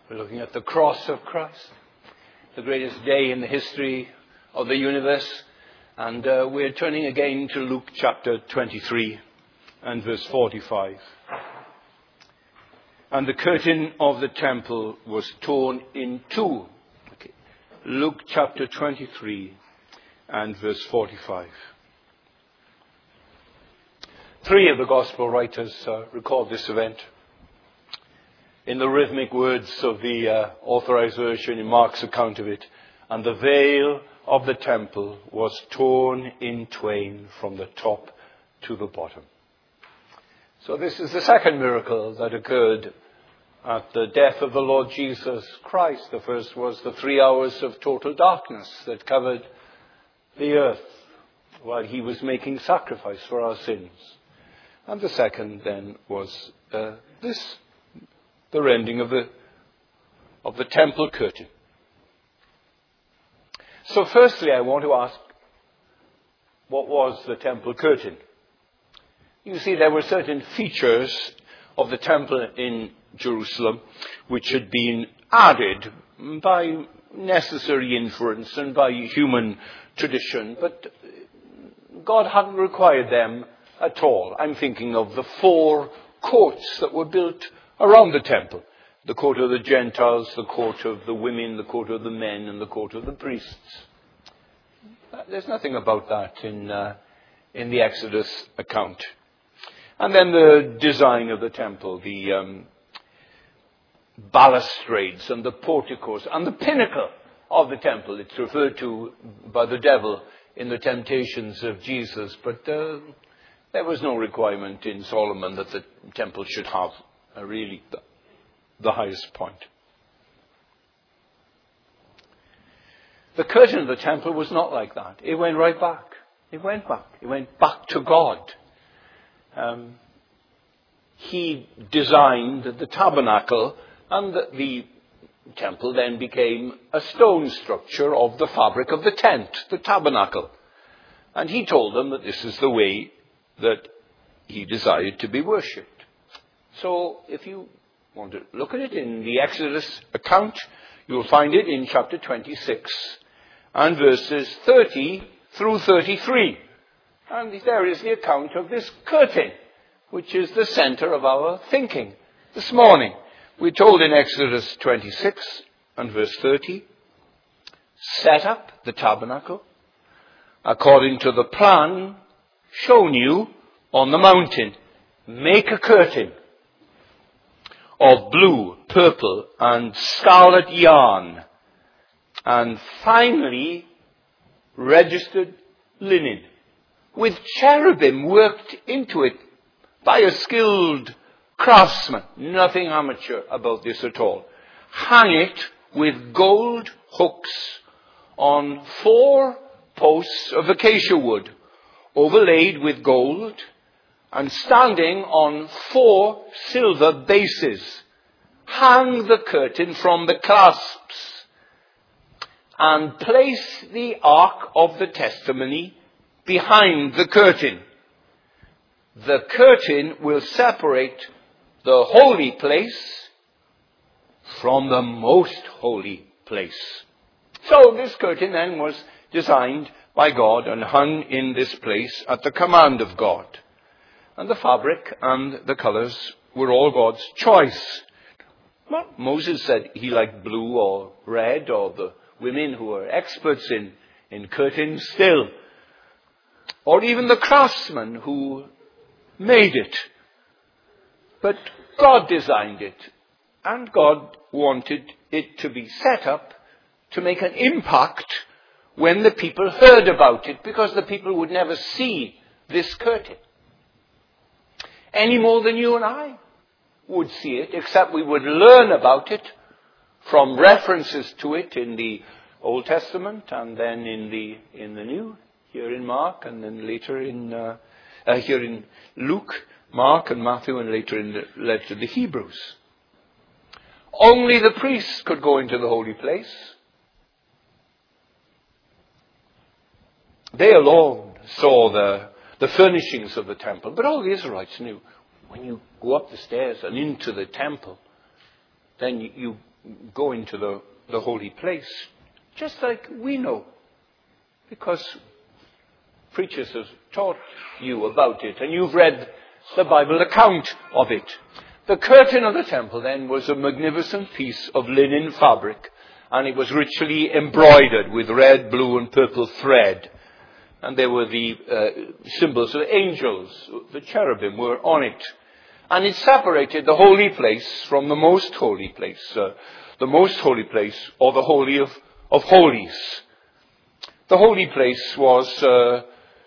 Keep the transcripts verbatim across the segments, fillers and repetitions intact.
We're looking at the cross of Christ, the greatest day in the history of the universe. And uh, we're turning again to Luke chapter twenty-three and verse forty-five. And the curtain of the temple was torn in two. Okay. Luke chapter twenty-three and verse forty-five. Three of the gospel writers uh, record this event in the rhythmic words of the uh, authorized version in Mark's account of it. And the veil of the temple was torn in twain from the top to the bottom. So this is the second miracle that occurred at the death of the Lord Jesus Christ. The first was the three hours of total darkness that covered the earth while he was making sacrifice for our sins. And the second then was uh, this, the rending of the, of the temple curtain. So firstly, I want to ask, what was the temple curtain? You see, there were certain features of the temple in Jerusalem which had been added by necessary inference and by human tradition, but God hadn't required them at all. I'm thinking of the four courts that were built around the temple. The court of the Gentiles, the court of the women, the court of the men, and the court of the priests. There's nothing about that in, uh, in the Exodus account. And then the design of the temple, the um, balustrades and the porticos and the pinnacle of the temple. It's referred to by the devil in the temptations of Jesus, but uh, there was no requirement in Solomon that the temple should have uh, really the, the highest point. The curtain of the temple was not like that. It went right back. It went back. It went back to God. Um, he designed the tabernacle, and the, the temple then became a stone structure of the fabric of the tent, the tabernacle. And he told them that this is the way that he desired to be worshipped. So if you want to look at it in the Exodus account, you'll find it in chapter twenty-six and verses thirty through thirty-three. And there is the account of this curtain, which is the center of our thinking this morning. We're told in Exodus twenty-six and verse thirty, set up the tabernacle according to the plan shown you on the mountain. Make a curtain of blue, purple, and scarlet yarn, and finely registered linen, with cherubim worked into it by a skilled craftsman. Nothing amateur about this at all. Hang it with gold hooks on four posts of acacia wood, overlaid with gold, and standing on four silver bases. Hang the curtain from the clasps, and place the ark of the testimony behind the curtain. The curtain will separate the holy place from the most holy place. So this curtain then was designed by God and hung in this place at the command of God. And the fabric and the colors were all God's choice. Well, Moses said he liked blue or red, or the women who were experts in, in curtains still. Or even the craftsmen who made it. But God designed it. And God wanted it to be set up to make an impact when the people heard about it, because the people would never see this curtain any more than you and I would see it, except we would learn about it from references to it in the Old Testament and then in the in the New, here in Mark, and then later in uh, uh, here in Luke, Mark and Matthew, and later in the letter to the Hebrews. Only the priests could go into the holy place. They alone saw the, the furnishings of the temple. But all the Israelites knew, when you go up the stairs and into the temple, then you, you go into the, the holy place, just like we know, because preachers have taught you about it, and you've read the Bible account of it. The curtain of the temple then was a magnificent piece of linen fabric, and it was richly embroidered with red, blue, and purple thread. And there were the uh, symbols of angels, the cherubim were on it. And it separated the holy place from the most holy place. Uh, the most holy place, or the holy of, of holies. The holy place was uh,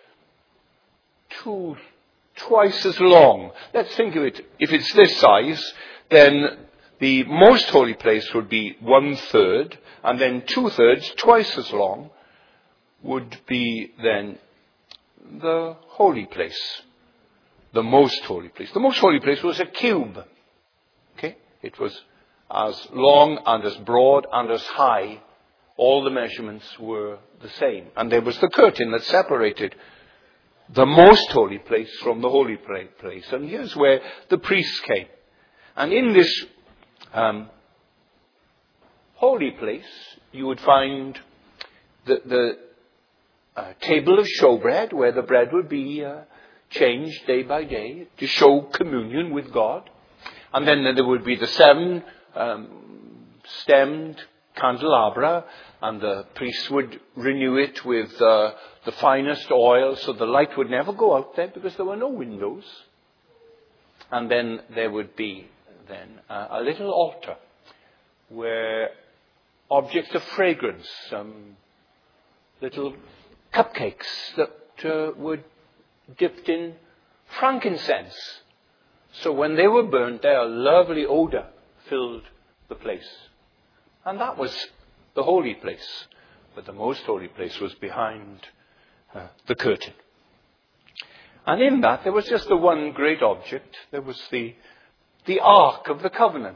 two, twice as long. Let's think of it. If it's this size, then the most holy place would be one third, and then two thirds, twice as long, would be then the holy place. The most holy place. The most holy place was a cube. Okay? It was as long and as broad and as high. All the measurements were the same. And there was the curtain that separated the most holy place from the holy place. And here's where the priests came. And in this um, holy place, you would find the, the uh, table of showbread, where the bread would be uh, changed day by day to show communion with God. And then there would be the seven um, stemmed candelabra, and the priests would renew it with uh, the finest oil, so the light would never go out there because there were no windows. And then there would be then uh, a little altar where objects of fragrance, um, little cupcakes that uh, were dipped in frankincense. So when they were burnt, their lovely odor filled the place. And that was the holy place. But the most holy place was behind uh, the curtain. And in that, there was just the one great object. There was the, the Ark of the Covenant.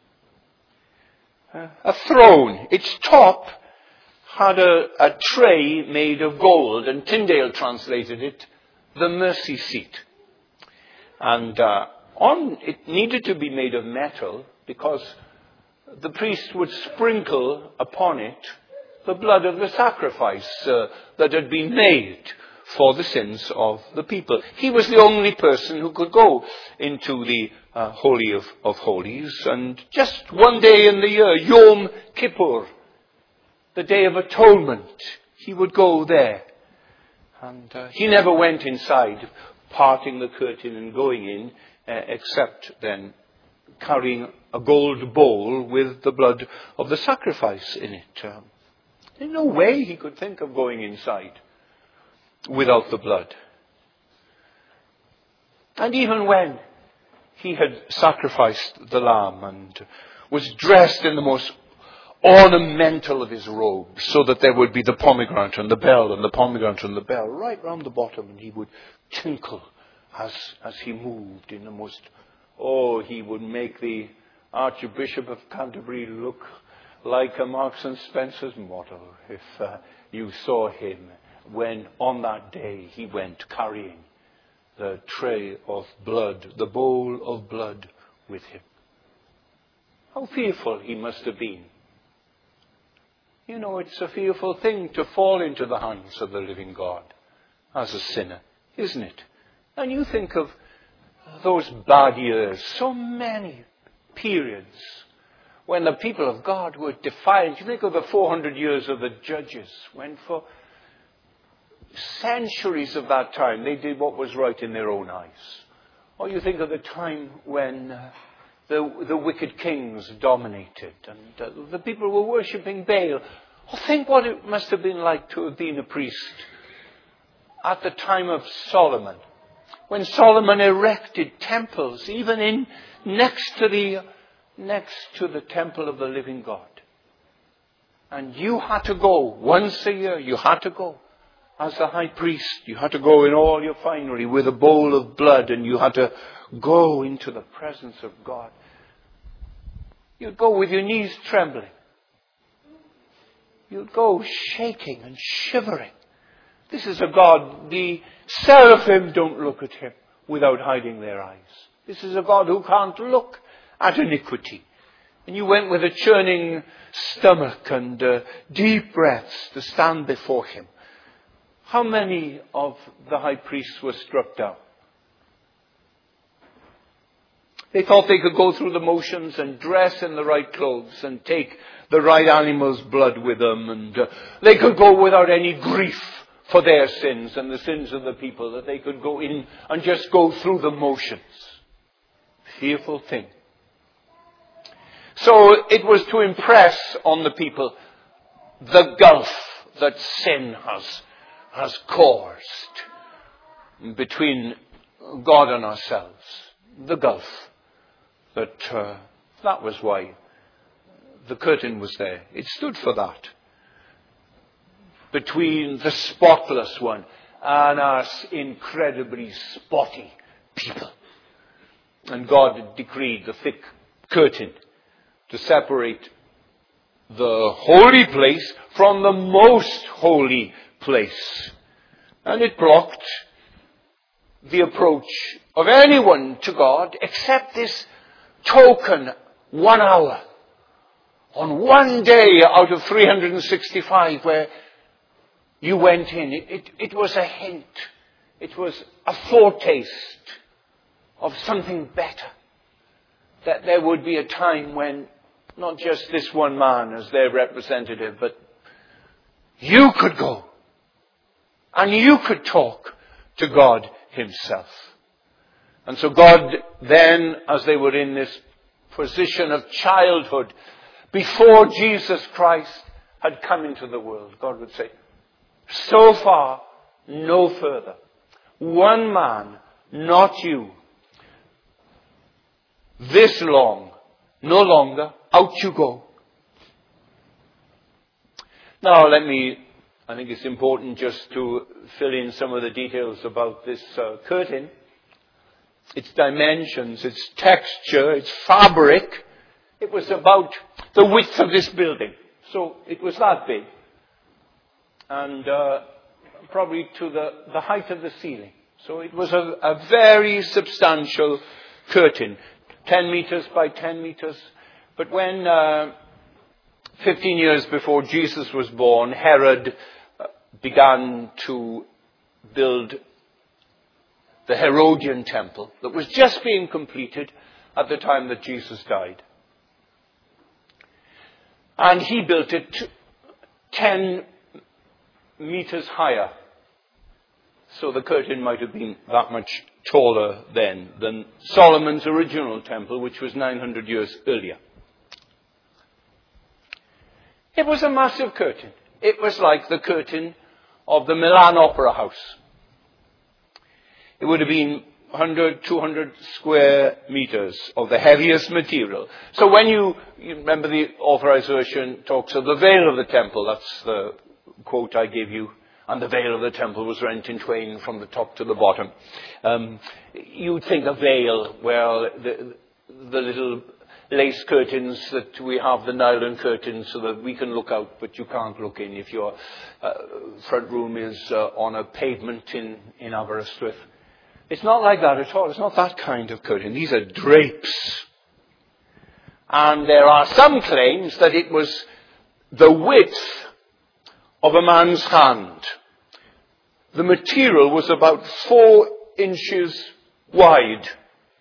Uh, a throne. Its top had a, a tray made of gold, and Tyndale translated it the mercy seat. And uh, on it needed to be made of metal because the priest would sprinkle upon it the blood of the sacrifice uh, that had been made for the sins of the people. He was the only person who could go into the uh, Holy of, of Holies. And just one day in the year, Yom Kippur, the Day of Atonement, he would go there. And uh, he never went inside, parting the curtain and going in, uh, except then carrying a gold bowl with the blood of the sacrifice in it. Um, in no way he could think of going inside without the blood. And even when he had sacrificed the lamb and was dressed in the most ornamental of his robes, so that there would be the pomegranate and the bell and the pomegranate and the bell right round the bottom, and he would tinkle as as he moved in the most, oh, he would make the Archbishop of Canterbury look like a Marks and Spencer's model if uh, you saw him when on that day he went carrying the tray of blood, the bowl of blood with him. How fearful he must have been. You know, it's a fearful thing to fall into the hands of the living God as a sinner, isn't it? And you think of those bad years, so many periods when the people of God were defiant. You think of the four hundred years of the judges, when for centuries of that time they did what was right in their own eyes. Or you think of the time when uh, the, the wicked kings dominated and uh, the people were worshipping Baal. Oh, think what it must have been like to have been a priest at the time of Solomon, when Solomon erected temples, even in next to the next to the temple of the living God. And you had to go once a year. You had to go as the high priest. You had to go in all your finery with a bowl of blood, and you had to go into the presence of God. You'd go with your knees trembling. You'd go shaking and shivering. This is a God. The seraphim don't look at him without hiding their eyes. This is a God who can't look at iniquity And you went with a churning stomach and uh, deep breaths to stand before him. How many of the high priests were struck down? They thought they could go through the motions and dress in the right clothes and take the right animal's blood with them, and uh, they could go without any grief for their sins and the sins of the people, that they could go in and just go through the motions. Fearful thing. So it was to impress on the people the gulf that sin has, has caused between God and ourselves. The gulf. That, uh, that was why the curtain was there. It stood for that. Between the spotless one and us incredibly spotty people. And God decreed the thick curtain to separate the holy place from the most holy place. And it blocked the approach of anyone to God except this token one hour on one day out of three hundred sixty-five where you went in. It, it, it was a hint. It was a foretaste of something better. That there would be a time when not just this one man as their representative, but you could go and you could talk to God himself. And so God then, as they were in this position of childhood, before Jesus Christ had come into the world, God would say, so far, no further. One man, not you. This long, no longer, out you go. Now let me, I think it's important just to fill in some of the details about this uh, curtain. Its dimensions, its texture, its fabric. It was about the width of this building. So it was that big. And uh, probably to the, the height of the ceiling. So it was a, a very substantial curtain. ten meters by ten meters. But when uh, fifteen years before Jesus was born, Herod uh, began to build the Herodian temple that was just being completed at the time that Jesus died. And he built it ten meters higher. So the curtain might have been that much taller then than Solomon's original temple, which was nine hundred years earlier. It was a massive curtain. It was like the curtain of the Milan Opera House. It would have been one hundred, two hundred square meters of the heaviest material. So when you, you remember the Authorized Version talks of the veil of the temple, that's the quote I gave you, and the veil of the temple was rent in twain from the top to the bottom. Um, you'd think a veil, well, the, the little lace curtains that we have, the nylon curtains, so that we can look out, but you can't look in if your uh, front room is uh, on a pavement in, in Aberystwyth. It's not like that at all. It's not that kind of curtain. These are drapes. And there are some claims that it was the width of a man's hand. The material was about four inches wide.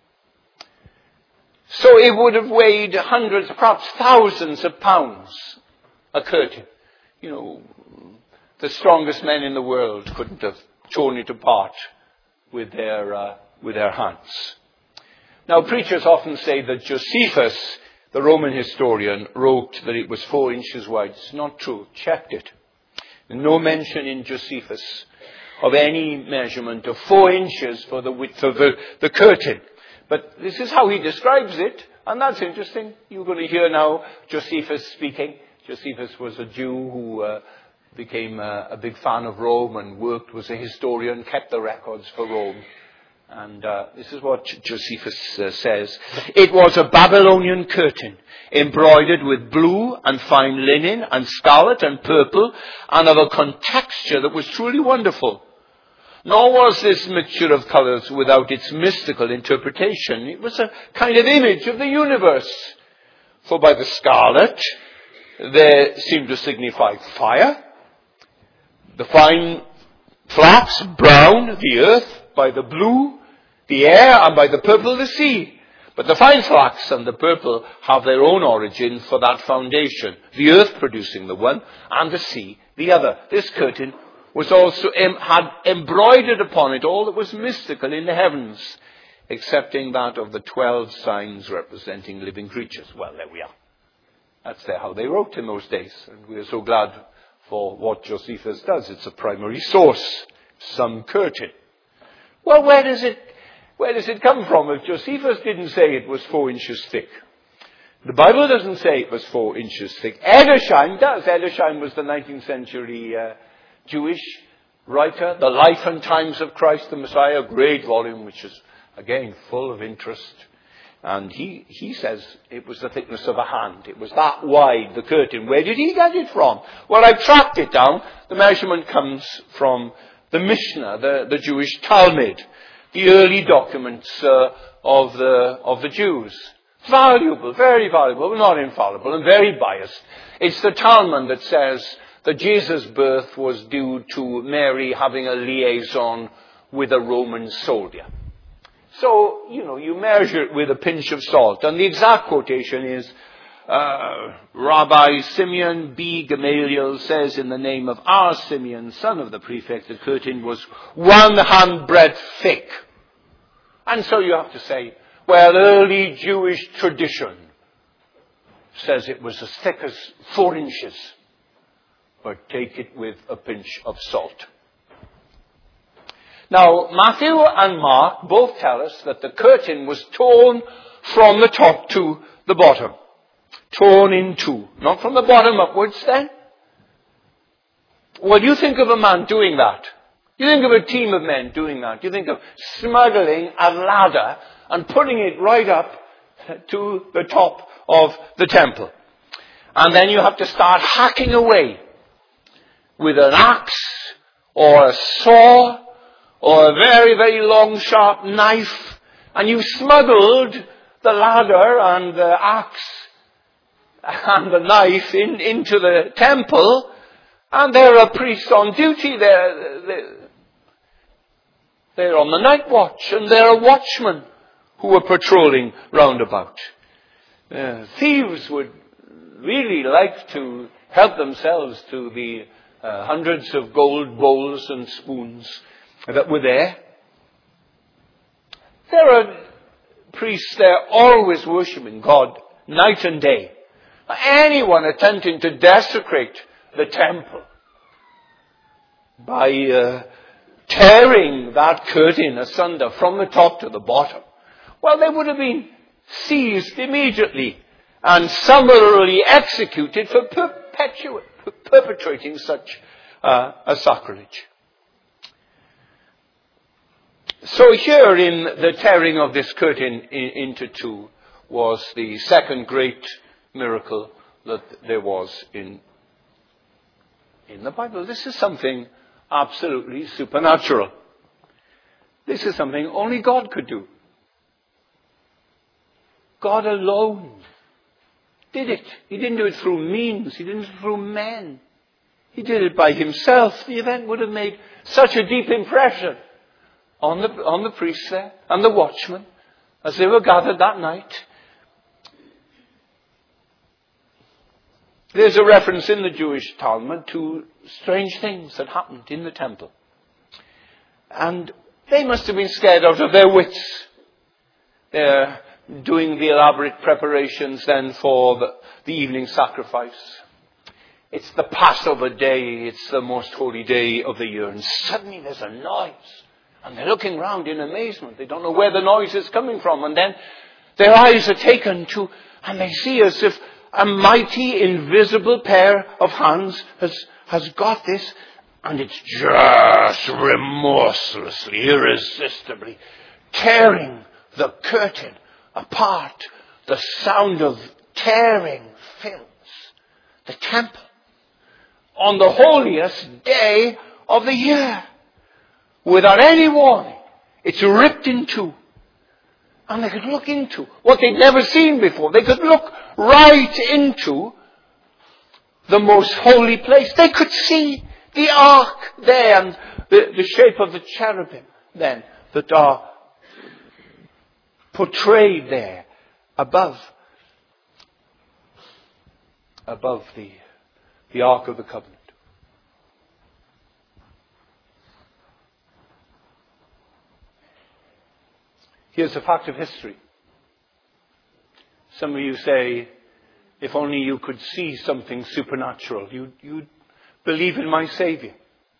So it would have weighed hundreds, perhaps thousands of pounds, a curtain. You know, the strongest men in the world couldn't have torn it apart with their uh, with their hands. Now, preachers often say that Josephus, the Roman historian, wrote that it was four inches wide. It's not true. Checked it. No mention in Josephus of any measurement of four inches for the width of the, the curtain. But this is how he describes it, and that's interesting. You're going to hear now Josephus speaking. Josephus was a Jew who uh, became a, a big fan of Rome and worked, was a historian, kept the records for Rome. And uh, this is what Josephus uh, says. It was a Babylonian curtain, embroidered with blue and fine linen and scarlet and purple, and of a contexture that was truly wonderful. Nor was this mixture of colours without its mystical interpretation. It was a kind of image of the universe, For by the scarlet they seem to signify fire. The fine flax, brown, the earth. By the blue, the air. And by the purple, the sea. But the fine flax and the purple have their own origin for that foundation. The earth producing the one, and the sea the other. This curtain was also em- had embroidered upon it all that was mystical in the heavens, excepting that of the twelve signs representing living creatures. Well, there we are. That's there how they wrote in those days. And we are so glad for what Josephus does. It's a primary source, some curtain. Well, where does it, where does it come from? If Josephus didn't say it was four inches thick, the Bible doesn't say it was four inches thick. Edersheim does. Edersheim was the nineteenth century uh, Jewish writer. The Life and Times of Christ the Messiah, a great volume, which is, again, full of interest. And he, he says it was the thickness of a hand. It was that wide, the curtain. Where did he get it from? Well, I've tracked it down. The measurement comes from the Mishnah, the, the Jewish Talmud, the early documents uh, of the of the Jews. Valuable, very valuable, but not infallible, and very biased. It's the Talmud that says that Jesus' birth was due to Mary having a liaison with a Roman soldier. So, you know, you measure it with a pinch of salt. And the exact quotation is, uh, Rabbi Simeon B. Gamaliel says, in the name of our Simeon, son of the prefect, the curtain was one handbreadth thick. And so you have to say, well, early Jewish tradition says it was as thick as four inches. But take it with a pinch of salt. Now, Matthew and Mark both tell us that the curtain was torn from the top to the bottom. Torn in two. Not from the bottom upwards then. Well, you think of a man doing that. You think of a team of men doing that. You think of smuggling a ladder and putting it right up to the top of the temple. And then you have to start hacking away with an axe or a saw or a very, very long, sharp knife. And you smuggled the ladder and the axe and the knife in, into the temple. And there are priests on duty there. They're, they're on the night watch. And there are watchmen who are patrolling round about. Uh, thieves would really like to help themselves to the uh, hundreds of gold bowls and spoons that were there. There are priests there always worshipping God night and day. Anyone attempting to desecrate the temple by uh, tearing that curtain asunder from the top to the bottom, well, they would have been seized immediately and summarily executed for perpetu- perpetrating such uh, a sacrilege. So here in the tearing of this curtain in, into two was the second great miracle that there was in, in the Bible. This is something absolutely supernatural. This is something only God could do. God alone did it. He didn't do it through means. He didn't do it through men. He did it by himself. The event would have made such a deep impression on the, on the priests there and the watchmen as they were gathered that night. There's a reference in the Jewish Talmud to strange things that happened in the temple. And they must have been scared out of their wits. They're doing the elaborate preparations then for the, the evening sacrifice. It's the Passover day. It's the most holy day of the year. And suddenly there's a noise. And they're looking round in amazement. They don't know where the noise is coming from. And then their eyes are taken to, and they see as if a mighty invisible pair of hands has, has got this. And it's just remorselessly, irresistibly tearing the curtain apart. The sound of tearing fills the temple on the holiest day of the year. Without any warning, it's ripped in two. And they could look into what they'd never seen before. They could look right into the most holy place. They could see the ark there and the, the shape of the cherubim then that are portrayed there above, above the, the Ark of the Covenant. Here's a fact of history. Some of you say, if only you could see something supernatural, you'd, you'd believe in my Savior.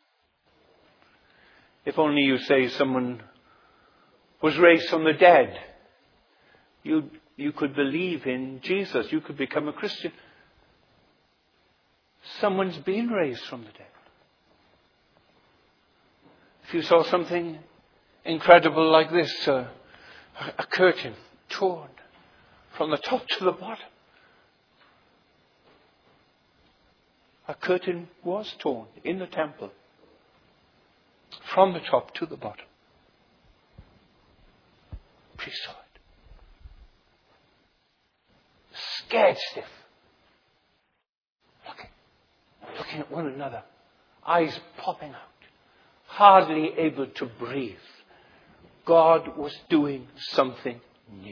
If only you say someone was raised from the dead, you you could believe in Jesus. You could become a Christian. Someone's been raised from the dead. If you saw something incredible like this, uh, a curtain torn from the top to the bottom. A curtain was torn in the temple from the top to the bottom. Priest saw it. Scared stiff. Looking, looking at one another. Eyes popping out. Hardly able to breathe. God was doing something new.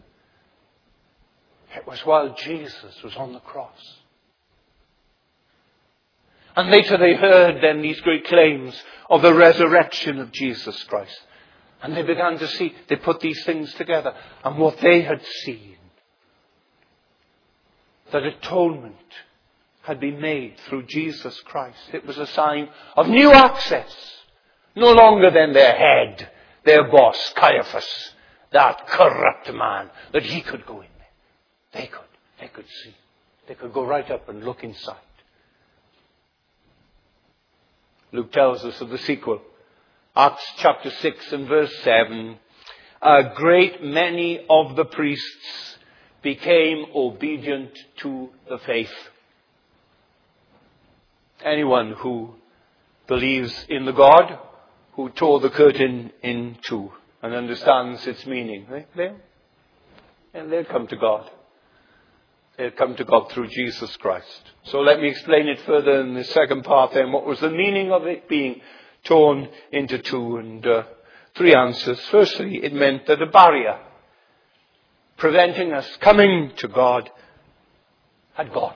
It was while Jesus was on the cross. And later they heard then these great claims of the resurrection of Jesus Christ. And they began to see, they put these things together. And what they had seen, that atonement had been made through Jesus Christ. It was a sign of new access. No longer then their head, their boss, Caiaphas, that corrupt man, that he could go in there. They could. They could see. They could go right up and look inside. Luke tells us of the sequel. Acts chapter six and verse seven. A great many of the priests became obedient to the faith. Anyone who believes in the God who tore the curtain in two and understands its meaning, they, they, and they'll come to God. They'll come to God through Jesus Christ. So let me explain it further in the second part then. What was the meaning of it being torn into two? And uh, three answers. Firstly, it meant that a barrier preventing us coming to God had gone.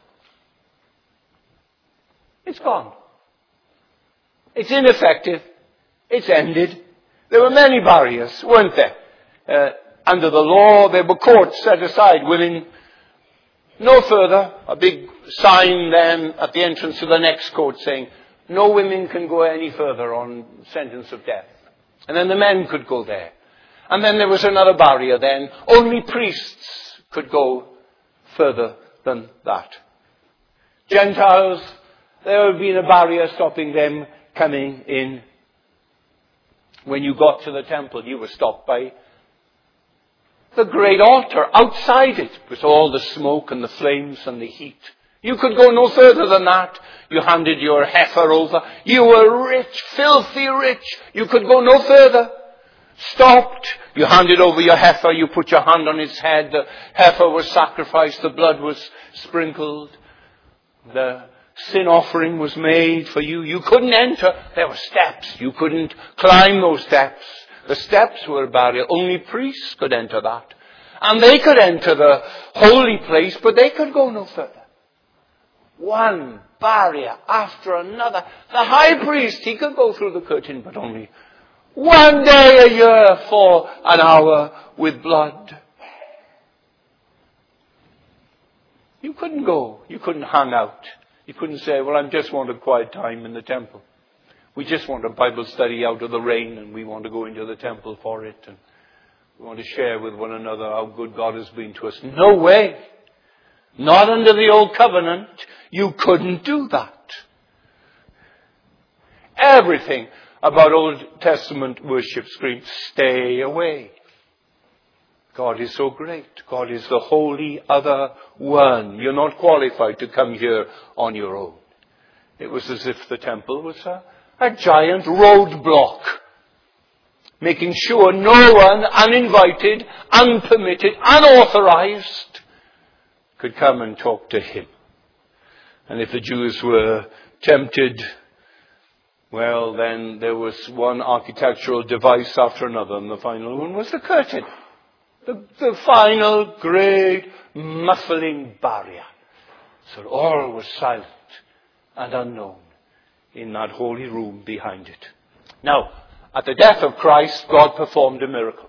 It's gone. It's ineffective. It's ended. There were many barriers, weren't there? Uh, under the law, there were courts set aside, willing no further. A big sign then at the entrance to the next court saying, no women can go any further on sentence of death. And then the men could go there. And then there was another barrier then. Only priests could go further than that. Gentiles, there had been a barrier stopping them coming in. When you got to the temple, you were stopped by the great altar outside it, with all the smoke and the flames and the heat. You could go no further than that. You handed your heifer over. You were rich, filthy rich. You could go no further. Stopped. You handed over your heifer. You put your hand on its head. The heifer was sacrificed. The blood was sprinkled. The sin offering was made for you. You couldn't enter. There were steps. You couldn't climb those steps. The steps were a barrier. Only priests could enter that. And they could enter the holy place, but they could go no further. One barrier after another. The high priest, he could go through the curtain, but only one day a year for an hour with blood. You couldn't go. You couldn't hang out. You couldn't say, well, I just want a quiet time in the temple. We just want a Bible study out of the rain and we want to go into the temple for it. And we want to share with one another how good God has been to us. No way. Not under the old covenant. You couldn't do that. Everything about Old Testament worship screams, stay away. God is so great. God is the holy other one. You're not qualified to come here on your own. It was as if the temple was a, a giant roadblock, making sure no one uninvited, unpermitted, unauthorized could come and talk to him. And if the Jews were tempted, well, then there was one architectural device after another, and the final one was the curtain. The, the final great muffling barrier. So all was silent and unknown in that holy room behind it. Now, at the death of Christ, God performed a miracle.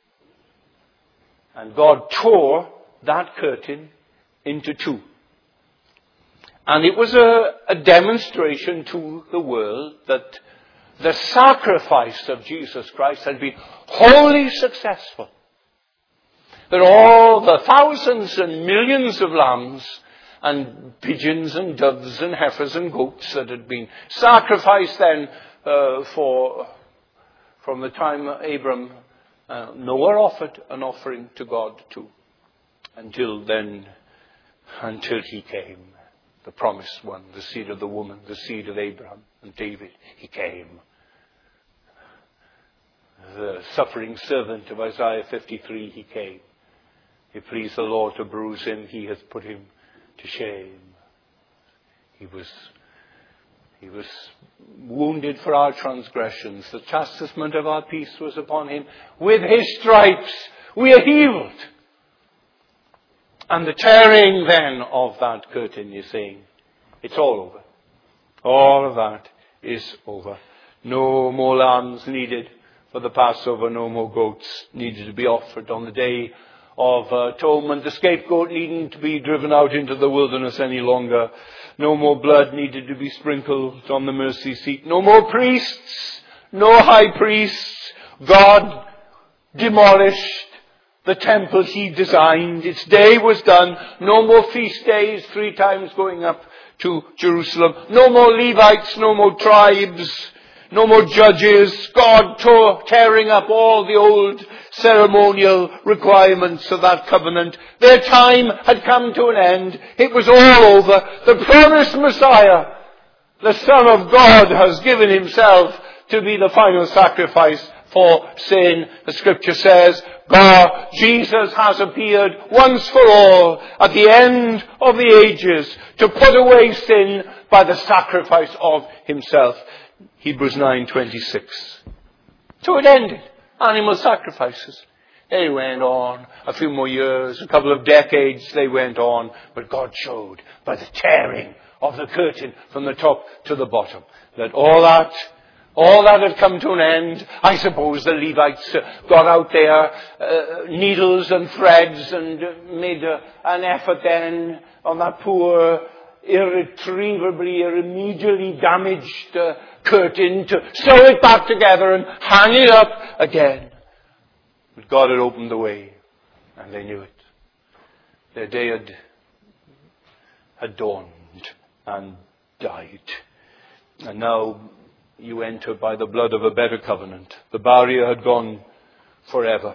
And God tore that curtain into two. And it was a, a demonstration to the world that the sacrifice of Jesus Christ had been wholly successful. That all the thousands and millions of lambs and pigeons and doves and heifers and goats that had been sacrificed then uh, for from the time Abram, uh, Noah offered an offering to God too. Until then, until he came, the promised one, the seed of the woman, the seed of Abraham and David, he came. The suffering servant of Isaiah fifty-three, he came. It pleased the Lord to bruise him, he hath put him to shame. He was, he was wounded for our transgressions. The chastisement of our peace was upon him. With his stripes we are healed. And the tearing then of that curtain, you see, it's all over. All of that is over. No more lambs needed for the Passover. No more goats needed to be offered on the day of uh, atonement. The scapegoat needing to be driven out into the wilderness any longer. No more blood needed to be sprinkled on the mercy seat. No more priests. No high priests. God demolished the temple he designed. Its day was done. No more feast days, three times going up to Jerusalem. No more Levites, no more tribes, no more judges. God tore, tearing up all the old ceremonial requirements of that covenant. Their time had come to an end. It was all over. The promised Messiah, the Son of God, has given himself to be the final sacrifice for sin. The scripture says, God, Jesus has appeared once for all at the end of the ages to put away sin by the sacrifice of himself. Hebrews nine twenty-six. So it ended. Animal sacrifices. They went on a few more years, a couple of decades they went on, but God showed by the tearing of the curtain from the top to the bottom that all that All that had come to an end. I suppose the Levites got out their uh, needles and threads and made a, an effort then on that poor, irretrievably, irremediably damaged uh, curtain to sew it back together and hang it up again. But God had opened the way, and they knew it. Their day had, had dawned and died. And now you enter by the blood of a better covenant. The barrier had gone forever.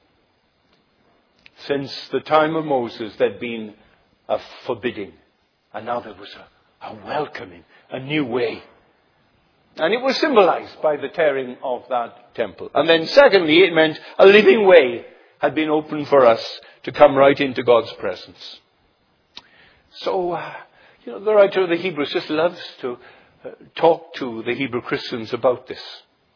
Since the time of Moses, there'd been a forbidding. And now there was a, a welcoming, a new way. And it was symbolized by the tearing of that temple. And then secondly, it meant a living way had been opened for us to come right into God's presence. So, uh, you know, the writer of the Hebrews just loves to talk to the Hebrew Christians about this.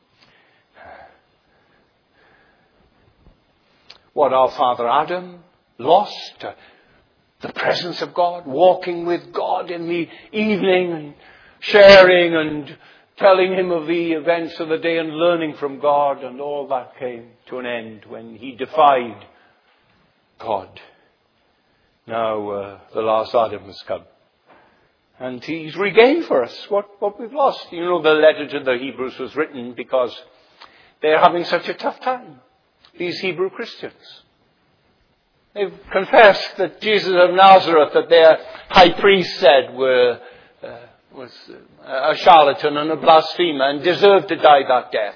What our father Adam lost, uh, the presence of God, walking with God in the evening and sharing and telling him of the events of the day and learning from God, and all that came to an end when he defied God. Now uh, the last Adam has come. And he's regained for us what, what we've lost. You know, the letter to the Hebrews was written because they're having such a tough time, these Hebrew Christians. They've confessed that Jesus of Nazareth, that their high priest said were, uh, was a charlatan and a blasphemer and deserved to die that death.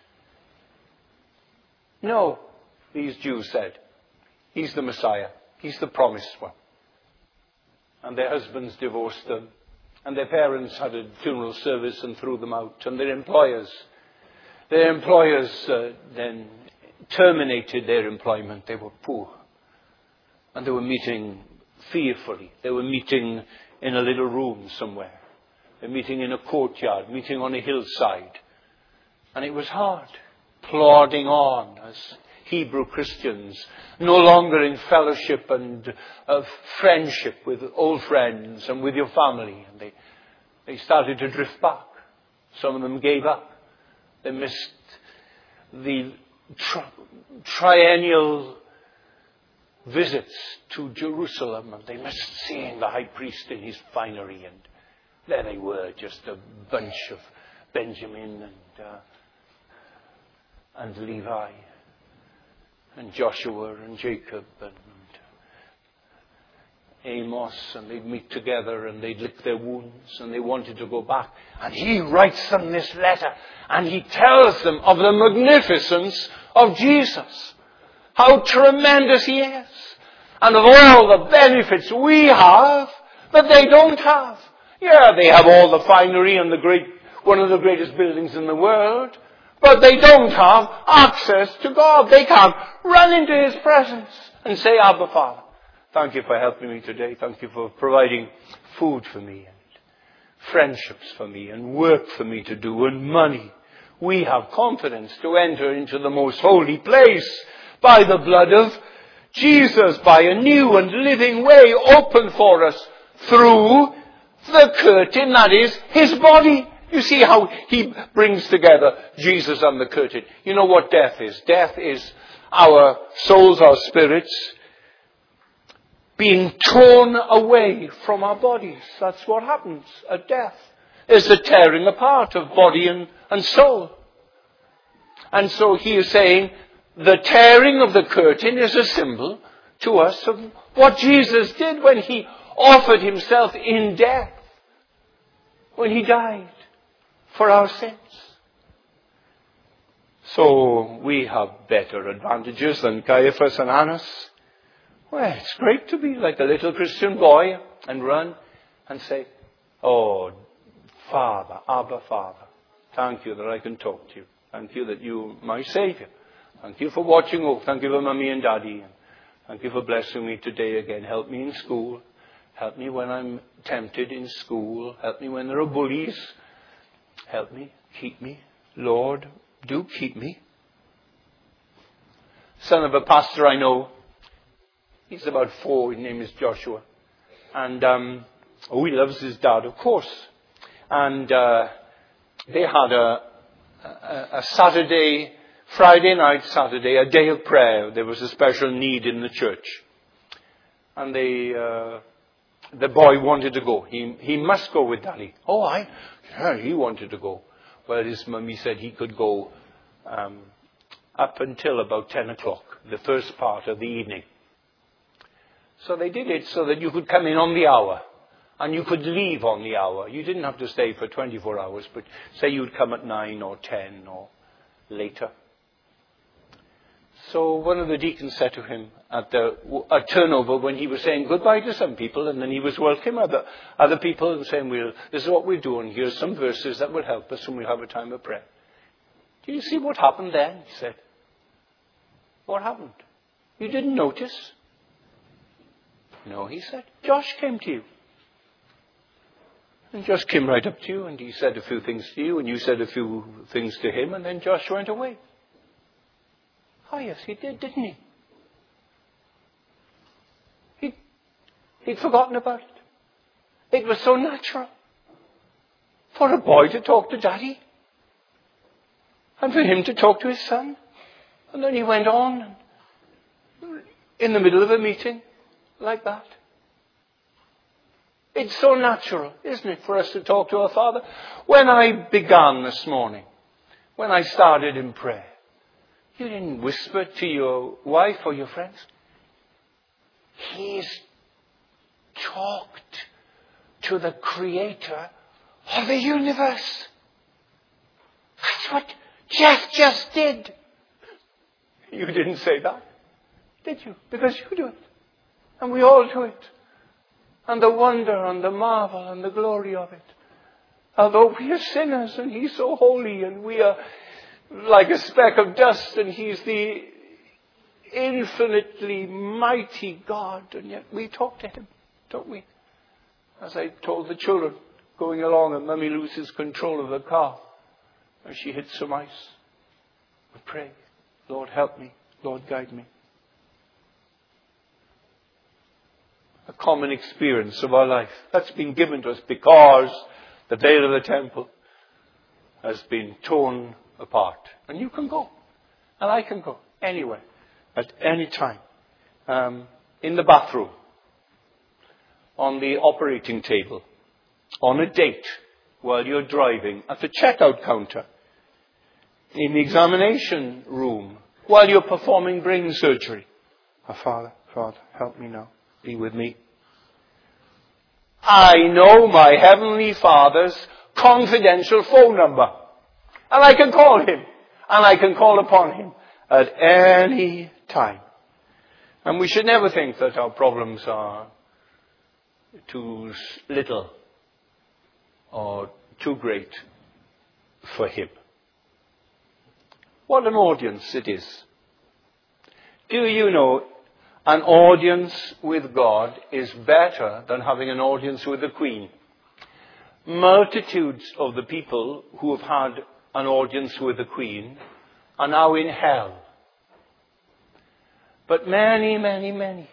No, these Jews said, he's the Messiah. He's the promised one. And their husbands divorced them. And their parents had a funeral service and threw them out. And their employers, their employers uh, then terminated their employment. They were poor. And they were meeting fearfully. They were meeting in a little room somewhere. They were meeting in a courtyard, meeting on a hillside. And it was hard, plodding on as Hebrew Christians, no longer in fellowship and uh, friendship with old friends and with your family. And they, they started to drift back. Some of them gave up. They missed the tri- triennial visits to Jerusalem, and they missed seeing the high priest in his finery. And there they were, just a bunch of Benjamin and uh, and Levi and Joshua and Jacob and Amos, and they'd meet together and they'd lick their wounds and they wanted to go back. And he writes them this letter and he tells them of the magnificence of Jesus, how tremendous he is, and of all the benefits we have that they don't have. Yeah, they have all the finery and the great, one of the greatest buildings in the world, but they don't have access to God. They can't run into his presence and say, Abba, Father, thank you for helping me today. Thank you for providing food for me and friendships for me and work for me to do and money. We have confidence to enter into the most holy place by the blood of Jesus, by a new and living way open for us through the curtain that is his body. You see how he brings together Jesus and the curtain. You know what death is? Death is our souls, our spirits, being torn away from our bodies. That's what happens at death. It's the tearing apart of body and, and soul. And so he is saying the tearing of the curtain is a symbol to us of what Jesus did when he offered himself in death, when he died for our sins. So we have better advantages than Caiaphas and Annas. Well, it's great to be like a little Christian boy and run and say, oh, Father, Abba, Father, thank you that I can talk to you. Thank you that you are my Savior. Thank you for watching over. Thank you for Mummy and Daddy. Thank you for blessing me today again. Help me in school. Help me when I'm tempted in school. Help me when there are bullies. Help me. Keep me. Lord, do keep me. Son of a pastor I know. He's about four. His name is Joshua. And, um, oh, he loves his dad, of course. And uh, they had a, a, a Saturday, Friday night, Saturday, a day of prayer. There was a special need in the church. And they, uh, the boy wanted to go. He, he must go with Daddy. Oh, I, yeah, he wanted to go. Well, his mummy said he could go um, up until about ten o'clock, the first part of the evening. So they did it so that you could come in on the hour and you could leave on the hour. You didn't have to stay for twenty-four hours, but say you'd come at nine or ten or later. So one of the deacons said to him at the at turnover when he was saying goodbye to some people, and then he was welcoming other, other people and saying, well, this is what we're doing. Here's some verses that will help us and we'll have a time of prayer. Do you see what happened then? He said. What happened? You didn't notice? No, he said. Josh came to you. And Josh came right up to you and he said a few things to you and you said a few things to him, and then Josh went away. Oh yes, he did, didn't he? he he'd forgotten about it. It was so natural for a boy to talk to Daddy and for him to talk to his son. And then he went on in the middle of a meeting like that. It's so natural, isn't it, for us to talk to our Father? When I began this morning, when I started in prayer, you didn't whisper to your wife or your friends. He's talked to the Creator of the universe. That's what Jeff just did. You didn't say that, did you? Because you do it. And we all do it. And the wonder and the marvel and the glory of it. Although we are sinners and He's so holy and we are like a speck of dust and He's the infinitely mighty God, and yet we talk to Him. don't we? As I told the children, going along and Mummy loses control of the car and she hits some ice. We pray, Lord help me, Lord guide me. A common experience of our life. That's been given to us because the veil of the temple has been torn apart. And you can go. And I can go. Anywhere. At any time. Um, in the bathroom. On the operating table. On a date. While you're driving. At the checkout counter. In the examination room. While you're performing brain surgery. Oh, Father, Father, help me now. Be with me. I know my Heavenly Father's confidential phone number. And I can call Him. And I can call upon Him at any time. And we should never think that our problems are too little or too great for Him. What an audience it is. Do you know an audience with God is better than having an audience with the Queen? Multitudes of the people who have had an audience with the Queen are now in hell. But many, many, many,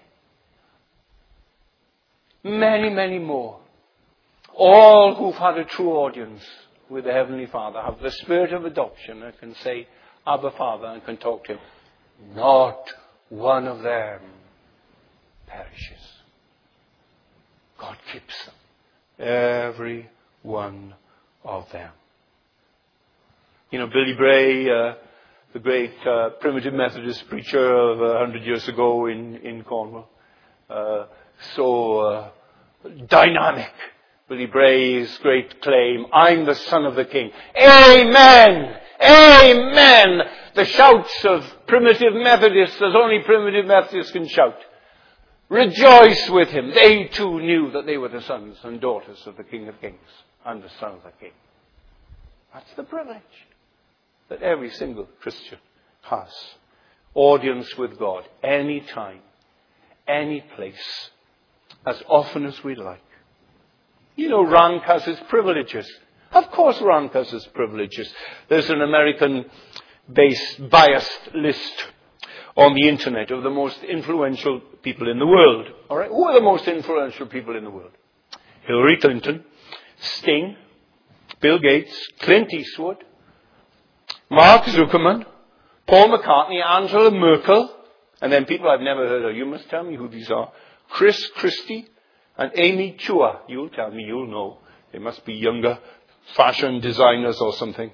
many, many more, all who've had a true audience with the Heavenly Father have the spirit of adoption and can say, Abba Father, and can talk to Him. Not one of them perishes. God keeps them. Every one of them. You know, Billy Bray, uh, the great uh, primitive Methodist preacher of a hundred years ago in, in Cornwall, uh, so uh, dynamic. Billy Bray's great claim, I'm the Son of the King. Amen! Amen! The shouts of primitive Methodists, as only primitive Methodists can shout. Rejoice with him. They too knew that they were the sons and daughters of the King of Kings and the Son of the King. That's the privilege that every single Christian has. Audience with God, any time, any place, as often as we like. You know, rank has its privileges. Of course rank has its privileges. There's an American-based biased list on the internet of the most influential people in the world. All right, who are the most influential people in the world? Hillary Clinton, Sting, Bill Gates, Clint Eastwood, Mark Zuckerman, Paul McCartney, Angela Merkel, and then people I've never heard of. You must tell me who these are. Chris Christie and Amy Chua. You'll tell me, you'll know. They must be younger fashion designers or something.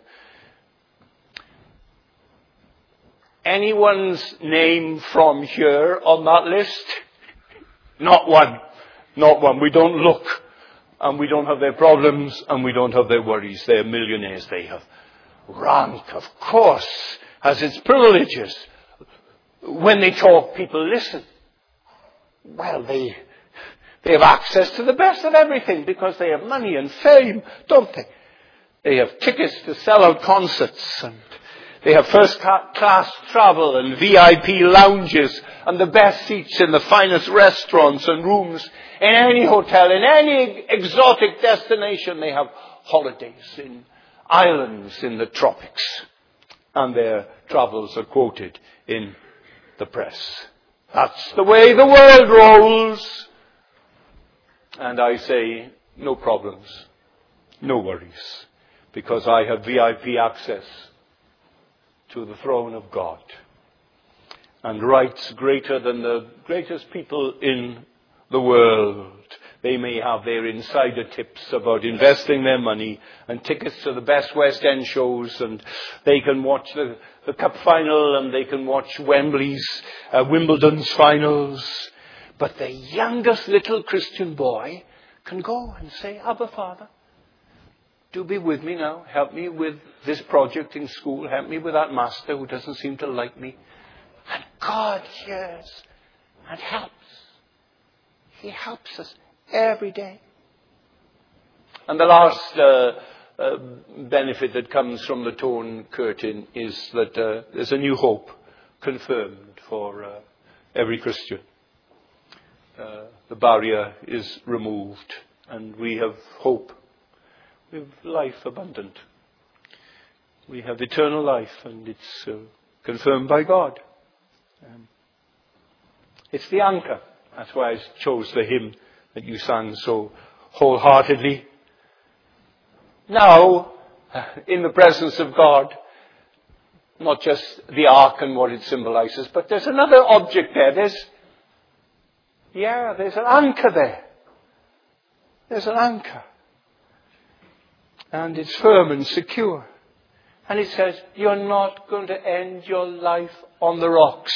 Anyone's name from here on that list? Not one. Not one. We don't look. And we don't have their problems. And we don't have their worries. They're millionaires. They have rank, of course, has its privileges. When they talk, people listen. Well, they, they have access to the best of everything because they have money and fame, don't they? They have tickets to sell out concerts, and they have first class travel and V I P lounges and the best seats in the finest restaurants and rooms in any hotel, in any exotic destination. They have holidays in islands in the tropics, and their travels are quoted in the press. That's the way the world rolls. And I say, no problems, no worries, because I have V I P access to the throne of God and rights greater than the greatest people in the world. They may have their insider tips about investing their money and tickets to the best West End shows, and they can watch the, the Cup final, and they can watch Wembley's, uh, Wimbledon's finals. But the youngest little Christian boy can go and say, Abba Father, do be with me now. Help me with this project in school. Help me with that master who doesn't seem to like me. And God hears and helps. He helps us every day. And the last uh, uh, benefit that comes from the torn curtain is that uh, there's a new hope confirmed for uh, every Christian. uh, the barrier is removed and we have hope. We have life abundant. We have eternal life, and it's uh, confirmed by God. Um, it's the anchor. That's why I chose the hymn that you sang so wholeheartedly. Now, in the presence of God, not just the ark and what it symbolizes, but there's another object there. There's, yeah, there's an anchor there. There's an anchor. And it's firm and secure. And it says, you're not going to end your life on the rocks.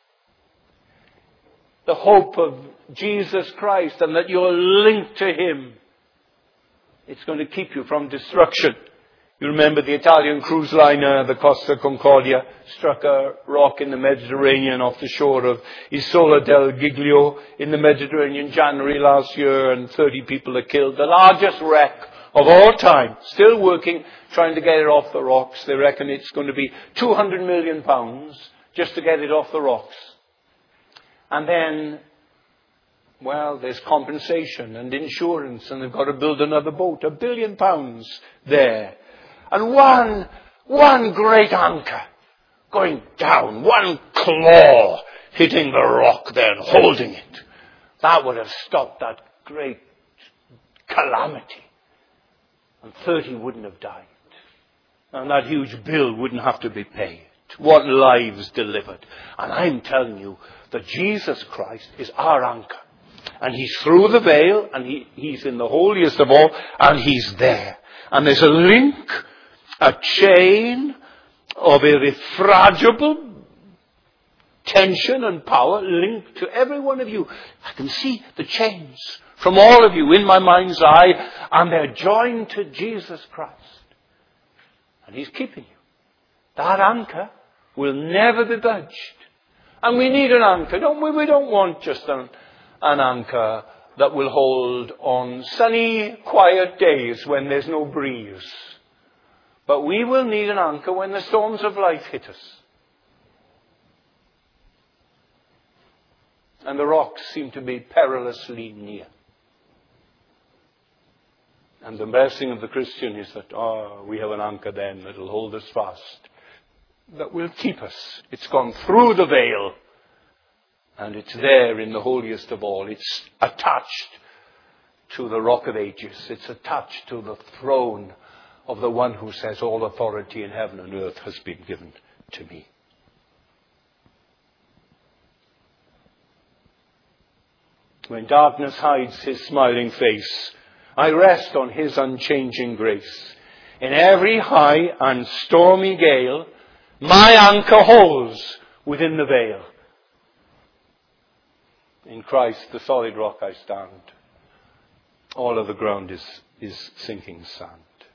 The hope of Jesus Christ and that you're linked to Him, it's going to keep you from destruction. You remember the Italian cruise liner, the Costa Concordia, struck a rock in the Mediterranean off the shore of Isola del Giglio in the Mediterranean January last year, and thirty people are killed. The largest wreck of all time. Still working, trying to get it off the rocks. They reckon it's going to be two hundred million pounds just to get it off the rocks. And then, well, there's compensation and insurance, and they've got to build another boat. A billion pounds there. And one, one great anchor going down, one claw hitting the rock there and holding it. That would have stopped that great calamity. And thirty wouldn't have died. And that huge bill wouldn't have to be paid. What lives delivered. And I'm telling you that Jesus Christ is our anchor. And He's through the veil, and he, He's in the holiest of all, and He's there. And there's a link, a chain of irrefragable tension and power linked to every one of you. I can see the chains from all of you in my mind's eye, and they're joined to Jesus Christ. And He's keeping you. That anchor will never be budged. And we need an anchor, don't we? We don't want just an, an anchor that will hold on sunny, quiet days when there's no breeze. But we will need an anchor when the storms of life hit us. And the rocks seem to be perilously near. And the blessing of the Christian is that, oh, we have an anchor then that will hold us fast. That will keep us. It's gone through the veil. And it's there in the holiest of all. It's attached to the Rock of Ages. It's attached to the throne of the one who says, all authority in heaven and earth has been given to me. When darkness hides His smiling face, I rest on His unchanging grace. In every high and stormy gale, my anchor holds within the veil. In Christ, the solid rock I stand. All of the ground is, is sinking sand.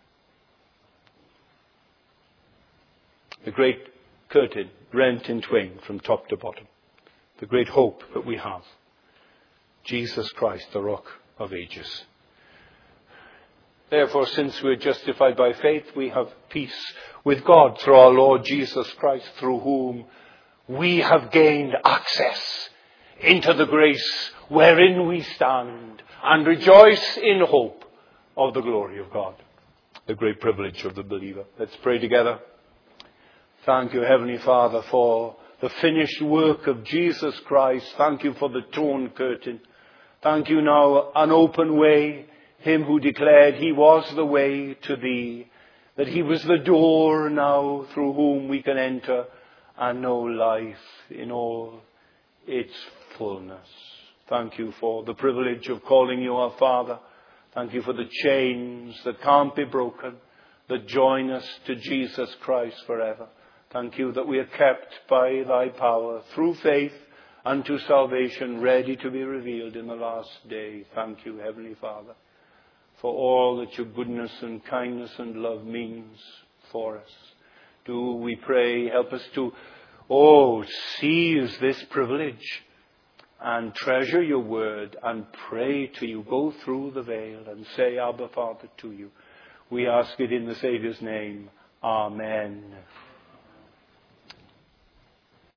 The great curtain rent in twain from top to bottom. The great hope that we have. Jesus Christ, the Rock of Ages. Therefore, since we are justified by faith, we have peace with God through our Lord Jesus Christ, through whom we have gained access into the grace wherein we stand and rejoice in hope of the glory of God. The great privilege of the believer. Let's pray together. Thank you, Heavenly Father, for the finished work of Jesus Christ. Thank you for the torn curtain. Thank you now, an open way. Him who declared He was the way to Thee, that He was the door now through whom we can enter and know life in all its fullness. Thank you for the privilege of calling You our Father. Thank You for the chains that can't be broken, that join us to Jesus Christ forever. Thank You that we are kept by Thy power through faith unto salvation, ready to be revealed in the last day. Thank You, Heavenly Father, for all that Your goodness and kindness and love means for us. Do we pray, help us to, oh, seize this privilege and treasure Your word and pray to You. Go through the veil and say, Abba, Father, to You. We ask it in the Saviour's name. Amen.